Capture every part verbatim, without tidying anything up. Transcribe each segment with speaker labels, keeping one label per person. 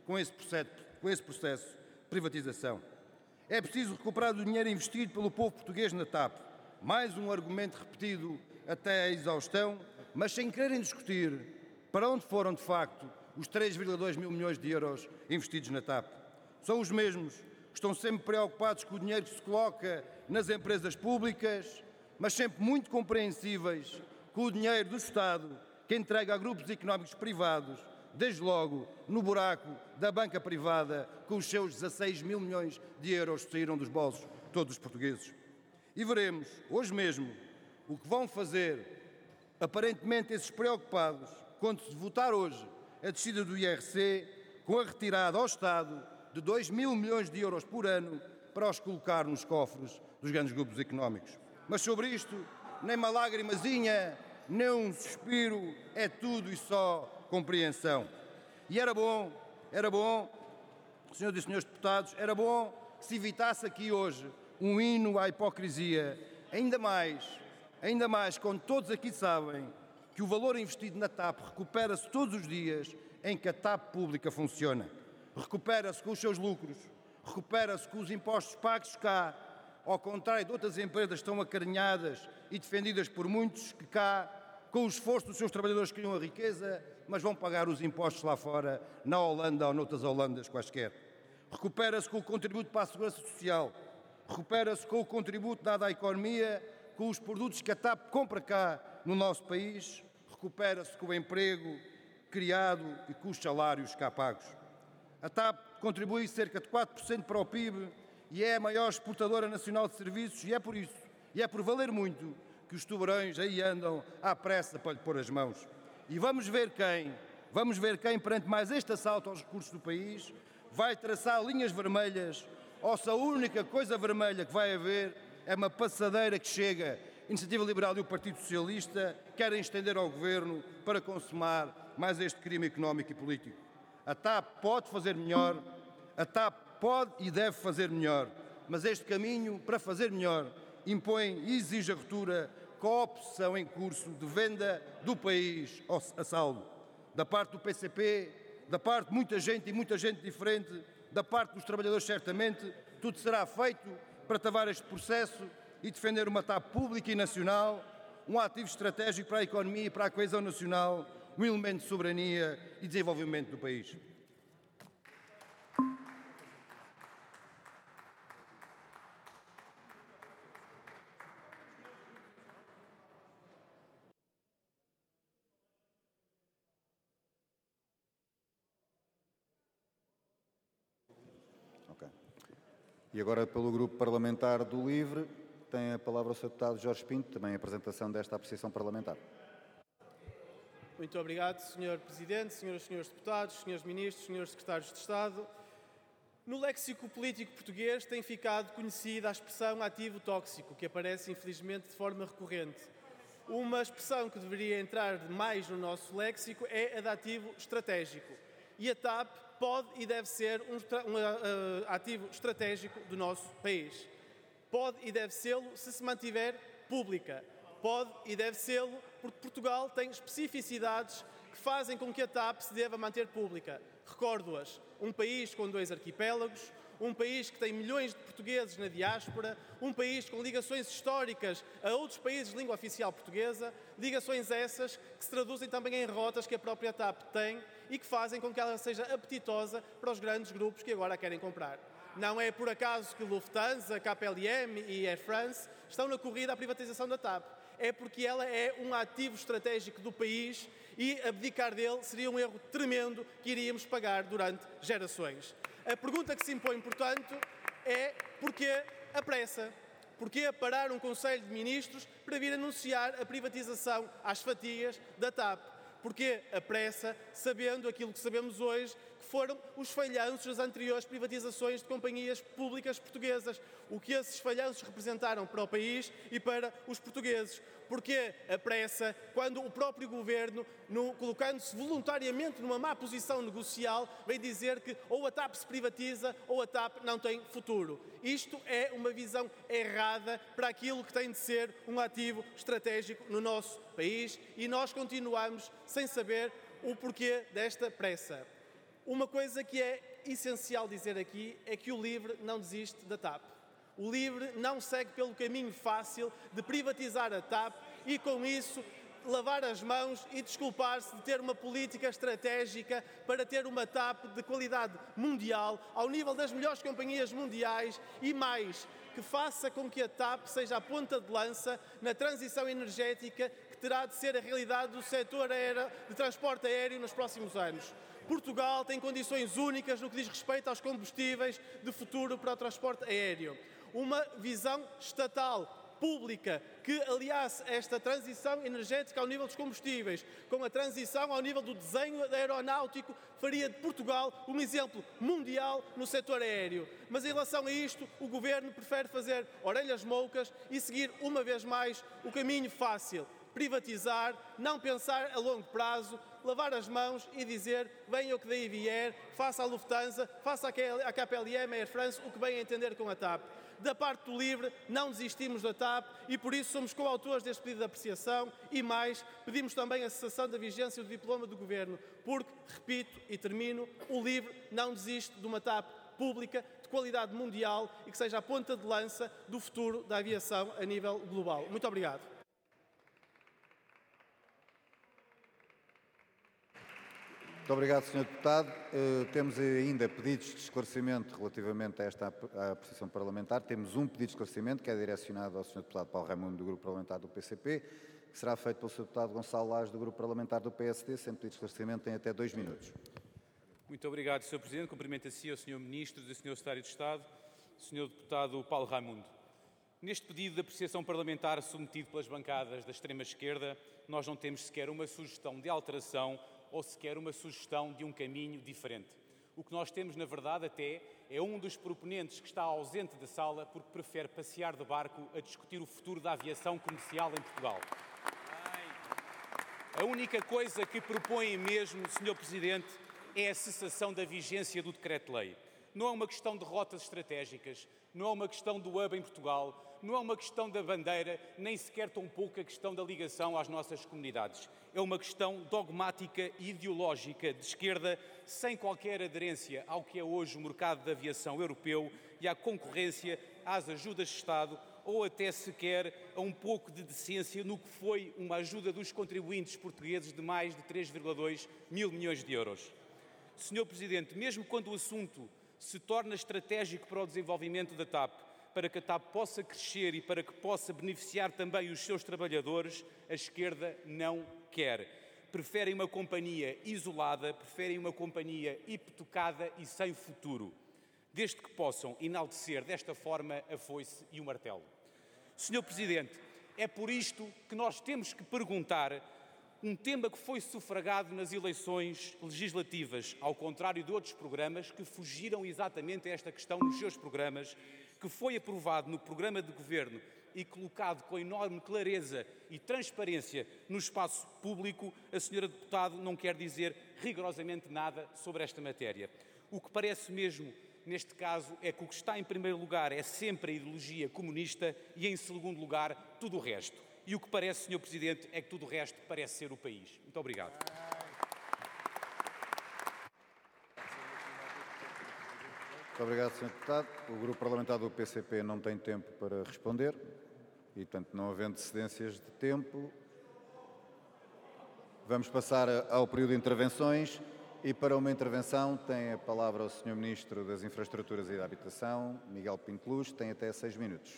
Speaker 1: com esse processo, com esse processo de privatização. É preciso recuperar o dinheiro investido pelo povo português na TAP. Mais um argumento repetido até à exaustão, mas sem quererem discutir para onde foram, de facto, os três vírgula dois mil milhões de euros investidos na TAP. São os mesmos que estão sempre preocupados com o dinheiro que se coloca nas empresas públicas, mas sempre muito compreensíveis com o dinheiro do Estado que entrega a grupos económicos privados, desde logo no buraco da banca privada, com os seus dezasseis mil milhões de euros que saíram dos bolsos de todos os portugueses. E veremos, hoje mesmo, o que vão fazer, aparentemente, esses preocupados, quando se votar hoje a descida do I R C, com a retirada ao Estado de dois mil milhões de euros por ano para os colocar nos cofres dos grandes grupos económicos. Mas sobre isto, nem uma lágrimazinha, nem um suspiro, é tudo e só compreensão. E era bom, era bom, senhoras e senhores deputados, era bom que se evitasse aqui hoje um hino à hipocrisia, ainda mais, ainda mais quando todos aqui sabem que o valor investido na TAP recupera-se todos os dias em que a TAP pública funciona. Recupera-se com os seus lucros, recupera-se com os impostos pagos cá, ao contrário de outras empresas que estão acarinhadas e defendidas por muitos que cá, com o esforço dos seus trabalhadores, criam a riqueza, mas vão pagar os impostos lá fora, na Holanda ou noutras Holandas quaisquer. Recupera-se com o contributo para a segurança social, recupera-se com o contributo dado à economia, com os produtos que a TAP compra cá no nosso país, recupera-se com o emprego criado e com os salários cá pagos. A TAP contribui cerca de quatro por cento para o P I B e é a maior exportadora nacional de serviços e é por isso, e é por valer muito, que os tubarões aí andam à pressa para lhe pôr as mãos. E vamos ver quem, vamos ver quem, perante mais este assalto aos recursos do país, vai traçar linhas vermelhas, ou se a única coisa vermelha que vai haver é uma passadeira que chega, Iniciativa Liberal e o Partido Socialista querem estender ao Governo para consumar mais este crime económico e político. A TAP pode fazer melhor, a TAP pode e deve fazer melhor, mas este caminho para fazer melhor impõe e exige a ruptura com a opção em curso de venda do país a saldo. Da parte do P C P, da parte de muita gente e muita gente diferente, da parte dos trabalhadores certamente, tudo será feito para travar este processo e defender uma TAP pública e nacional, um ativo estratégico para a economia e para a coesão nacional, um elemento de soberania e desenvolvimento do país.
Speaker 2: Okay. E agora, pelo Grupo Parlamentar do Livre, tem a palavra o senhor Deputado Jorge Pinto, também a apresentação desta apreciação parlamentar.
Speaker 3: Muito obrigado, senhor Presidente, senhoras e senhores deputados, senhores Ministros, senhores Secretários de Estado. No léxico político português tem ficado conhecida a expressão ativo tóxico, que aparece, infelizmente, de forma recorrente. Uma expressão que deveria entrar mais no nosso léxico é a de ativo estratégico. E a TAP pode e deve ser um, um uh, ativo estratégico do nosso país. Pode e deve sê-lo se se mantiver pública. Pode e deve sê-lo porque Portugal tem especificidades que fazem com que a TAP se deva manter pública. Recordo-as, um país com dois arquipélagos, um país que tem milhões de portugueses na diáspora, um país com ligações históricas a outros países de língua oficial portuguesa, ligações essas que se traduzem também em rotas que a própria TAP tem e que fazem com que ela seja apetitosa para os grandes grupos que agora a querem comprar. Não é por acaso que Lufthansa, K P L M e Air France estão na corrida à privatização da TAP. É porque ela é um ativo estratégico do país e abdicar dele seria um erro tremendo que iríamos pagar durante gerações. A pergunta que se impõe, portanto, é porquê a pressa? Porquê parar um Conselho de Ministros para vir anunciar a privatização às fatias da TAP? Porquê a pressa, sabendo aquilo que sabemos hoje, que foram os falhanços das anteriores privatizações de companhias públicas portuguesas? O que esses falhanços representaram para o país e para os portugueses? Porquê a pressa, quando o próprio Governo, colocando-se voluntariamente numa má posição negocial, vem dizer que ou a TAP se privatiza ou a TAP não tem futuro? Isto é uma visão errada para aquilo que tem de ser um ativo estratégico no nosso país e nós continuamos sem saber o porquê desta pressa. Uma coisa que é essencial dizer aqui é que o LIVRE não desiste da TAP. O LIVRE não segue pelo caminho fácil de privatizar a TAP e, com isso, lavar as mãos e desculpar-se de ter uma política estratégica para ter uma TAP de qualidade mundial, ao nível das melhores companhias mundiais e mais, que faça com que a TAP seja a ponta de lança na transição energética que terá de ser a realidade do setor aéreo, de transporte aéreo nos próximos anos. Portugal tem condições únicas no que diz respeito aos combustíveis de futuro para o transporte aéreo. Uma visão estatal pública que aliasse esta transição energética ao nível dos combustíveis com a transição ao nível do desenho aeronáutico faria de Portugal um exemplo mundial no setor aéreo. Mas em relação a isto, o Governo prefere fazer orelhas moucas e seguir uma vez mais o caminho fácil, privatizar, não pensar a longo prazo, lavar as mãos e dizer venha o que daí vier, faça a Lufthansa, faça a K P L M, a Air France, o que bem entender com a TAP. Da parte do LIVRE, não desistimos da TAP e por isso somos coautores deste pedido de apreciação e mais, pedimos também a cessação da vigência do diploma do Governo, porque, repito e termino, o LIVRE não desiste de uma TAP pública de qualidade mundial e que seja a ponta de lança do futuro da aviação a nível global. Muito obrigado.
Speaker 2: Muito obrigado, senhor Deputado. Uh, temos ainda pedidos de esclarecimento relativamente a esta apreciação parlamentar. Temos um pedido de esclarecimento que é direcionado ao senhor Deputado Paulo Raimundo, do Grupo Parlamentar do P C P, que será feito pelo senhor Deputado Gonçalo Lages, do Grupo Parlamentar do P S D. Sem pedido de esclarecimento, tem até dois minutos.
Speaker 4: Muito obrigado, senhor Presidente. Cumprimento a si, ao senhor Ministro e ao senhor Secretário de Estado, senhor Deputado Paulo Raimundo. Neste pedido de apreciação parlamentar submetido pelas bancadas da extrema-esquerda, nós não temos sequer uma sugestão de alteração ou sequer uma sugestão de um caminho diferente. O que nós temos, na verdade, até é um dos proponentes que está ausente da sala porque prefere passear de barco a discutir o futuro da aviação comercial em Portugal. A única coisa que propõe mesmo, senhor Presidente, é a cessação da vigência do Decreto-Lei. Não é uma questão de rotas estratégicas, não é uma questão do hub em Portugal, não é uma questão da bandeira, nem sequer tão pouco a questão da ligação às nossas comunidades. É uma questão dogmática e ideológica de esquerda, sem qualquer aderência ao que é hoje o mercado da aviação europeu e à concorrência, às ajudas de Estado ou até sequer a um pouco de decência no que foi uma ajuda dos contribuintes portugueses de mais de três vírgula dois mil milhões de euros. senhor Presidente, mesmo quando o assunto se torna estratégico para o desenvolvimento da TAP, para que a TAP possa crescer e para que possa beneficiar também os seus trabalhadores, a esquerda não quer. Preferem uma companhia isolada, preferem uma companhia hipotecada e sem futuro, desde que possam enaltecer desta forma a foice e o martelo. senhor Presidente, é por isto que nós temos que perguntar um tema que foi sufragado nas eleições legislativas, ao contrário de outros programas que fugiram exatamente a esta questão nos seus programas, que foi aprovado no programa de governo e colocado com enorme clareza e transparência no espaço público, a senhora deputada não quer dizer rigorosamente nada sobre esta matéria. O que parece mesmo, neste caso, é que o que está em primeiro lugar é sempre a ideologia comunista e, em segundo lugar, tudo o resto. E o que parece, senhor Presidente, é que tudo o resto parece ser o país. Muito obrigado.
Speaker 2: Muito obrigado, senhor Deputado. O Grupo Parlamentar do P C P não tem tempo para responder e, portanto, não havendo cedências de tempo, vamos passar ao período de intervenções e, para uma intervenção, tem a palavra o senhor Ministro das Infraestruturas e da Habitação, Miguel Pinto Luz, tem até seis minutos.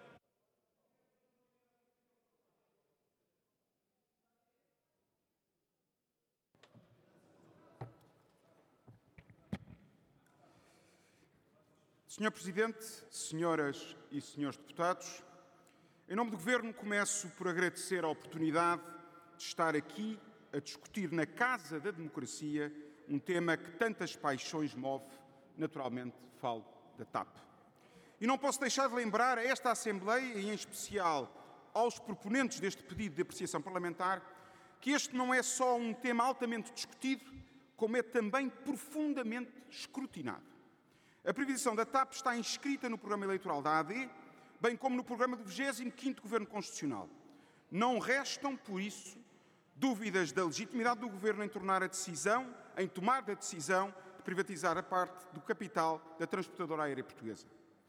Speaker 5: senhor Presidente, senhoras e senhores deputados, em nome do Governo começo por agradecer a oportunidade de estar aqui a discutir na Casa da Democracia um tema que tantas paixões move, naturalmente falo da TAP. E não posso deixar de lembrar a esta Assembleia, e em especial aos proponentes deste pedido de apreciação parlamentar, que este não é só um tema altamente discutido, como é também profundamente escrutinado. A privatização da TAP está inscrita no programa eleitoral da A D, bem como no programa do vigésimo quinto Governo Constitucional. Não restam, por isso, dúvidas da legitimidade do Governo em tornar a decisão, em tomar a decisão de privatizar a parte do capital da transportadora aérea portuguesa.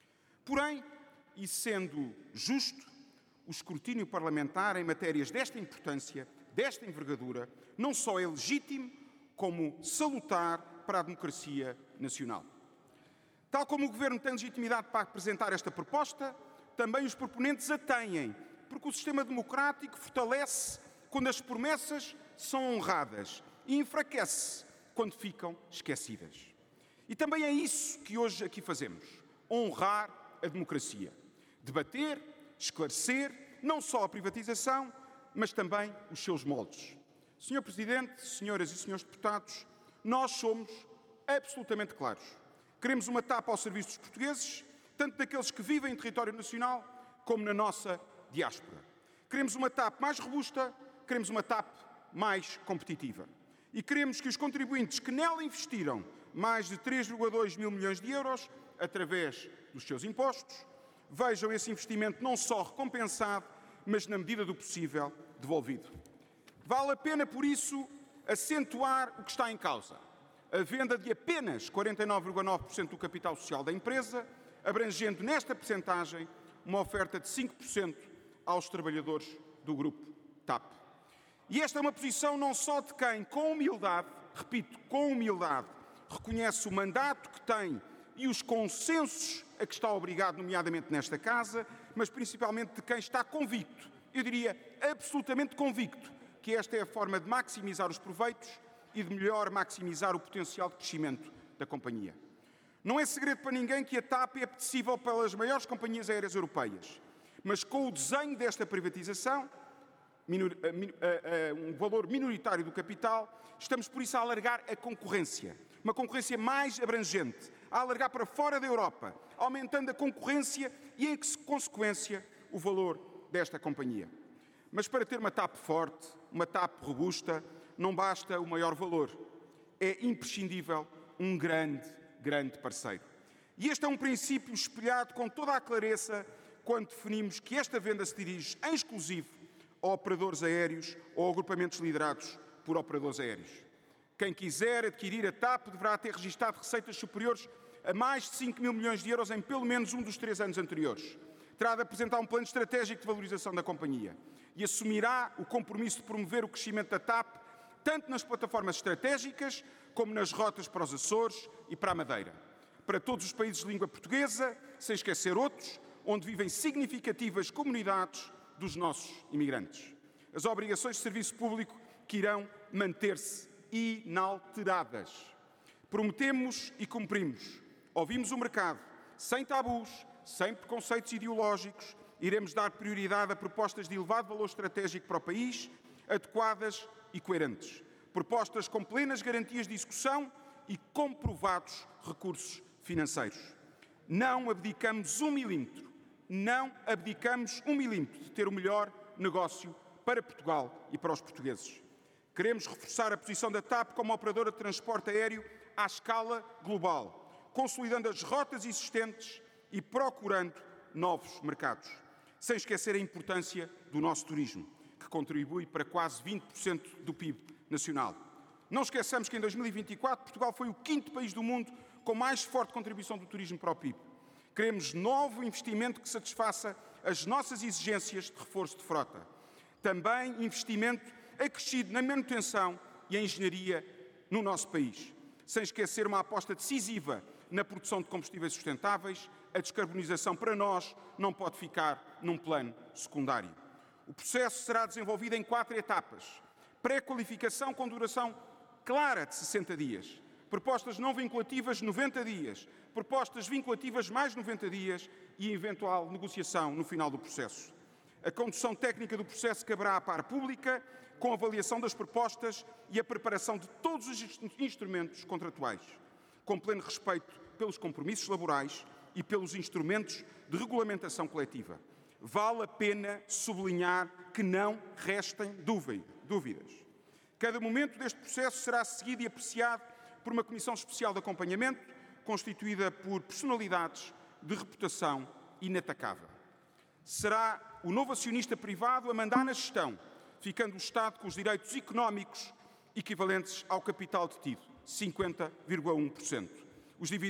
Speaker 5: Porém, e sendo justo, o escrutínio parlamentar em matérias desta importância, desta envergadura, não só é legítimo, como salutar para a democracia nacional. Tal como o Governo tem legitimidade para apresentar esta proposta, também os proponentes a têm, porque o sistema democrático fortalece quando as promessas são honradas e enfraquece quando ficam esquecidas. E também é isso que hoje aqui fazemos, honrar a democracia. Debater, esclarecer, não só a privatização, mas também os seus moldes. senhor Presidente, senhoras e senhores deputados, nós somos absolutamente claros. Queremos uma TAP ao serviço dos portugueses, tanto daqueles que vivem em território nacional, como na nossa diáspora. Queremos uma TAP mais robusta, queremos uma TAP mais competitiva. E queremos que os contribuintes que nela investiram mais de três vírgula dois mil milhões de euros, através dos seus impostos, vejam esse investimento não só recompensado, mas, na medida do possível, devolvido. Vale a pena, por isso, acentuar o que está em causa. A venda de apenas quarenta e nove vírgula nove por cento do capital social da empresa, abrangendo nesta percentagem uma oferta de cinco por cento aos trabalhadores do grupo TAP. E esta é uma posição não só de quem, com humildade, repito, com humildade, reconhece o mandato que tem e os consensos a que está obrigado, nomeadamente nesta Casa, mas principalmente de quem está convicto, eu diria absolutamente convicto, que esta é a forma de maximizar os proveitos e de melhor maximizar o potencial de crescimento da companhia. Não é segredo para ninguém que a TAP é apetecível pelas maiores companhias aéreas europeias, mas com o desenho desta privatização, minor, a, a, a, um valor minoritário do capital, estamos por isso a alargar a concorrência, uma concorrência mais abrangente, a alargar para fora da Europa, aumentando a concorrência e, em consequência, o valor desta companhia. Mas para ter uma TAP forte, uma TAP robusta, não basta o maior valor. É imprescindível um grande, grande parceiro. E este é um princípio espelhado com toda a clareza quando definimos que esta venda se dirige em exclusivo a operadores aéreos ou agrupamentos liderados por operadores aéreos. Quem quiser adquirir a TAP deverá ter registado receitas superiores a mais de cinco mil milhões de euros em pelo menos um dos três anos anteriores. Terá de apresentar um plano estratégico de valorização da companhia e assumirá o compromisso de promover o crescimento da TAP tanto nas plataformas estratégicas como nas rotas para os Açores e para a Madeira. Para todos os países de língua portuguesa, sem esquecer outros, onde vivem significativas comunidades dos nossos imigrantes. As obrigações de serviço público que irão manter-se inalteradas. Prometemos e cumprimos. Ouvimos o mercado, sem tabus, sem preconceitos ideológicos, iremos dar prioridade a propostas de elevado valor estratégico para o país, adequadas e coerentes. Propostas com plenas garantias de execução e comprovados recursos financeiros. Não abdicamos um milímetro, não abdicamos um milímetro de ter o melhor negócio para Portugal e para os portugueses. Queremos reforçar a posição da TAP como operadora de transporte aéreo à escala global, consolidando as rotas existentes e procurando novos mercados, sem esquecer a importância do nosso turismo, que contribui para quase vinte por cento do P I B nacional. Não esqueçamos que em dois mil e vinte e quatro Portugal foi o quinto país do mundo com mais forte contribuição do turismo para o P I B. Queremos novo investimento que satisfaça as nossas exigências de reforço de frota. Também investimento acrescido na manutenção e em engenharia no nosso país, sem esquecer uma aposta decisiva na produção de combustíveis sustentáveis. A descarbonização para nós não pode ficar num plano secundário. O processo será desenvolvido em quatro etapas. Pré-qualificação com duração clara de sessenta dias. Propostas não vinculativas, noventa dias. Propostas vinculativas, mais noventa dias e eventual negociação no final do processo. A condução técnica do processo caberá à par pública, com avaliação das propostas e a preparação de todos os instrumentos contratuais, com pleno respeito pelos compromissos laborais e pelos instrumentos de regulamentação coletiva. Vale a pena sublinhar que não restem dúvidas. Cada momento deste processo será seguido e apreciado por uma comissão especial de acompanhamento, constituída por personalidades de reputação inatacável. Será o novo acionista privado a mandar na gestão, ficando o Estado com os direitos económicos equivalentes ao capital detido. cinquenta vírgula um por cento. Os dividendos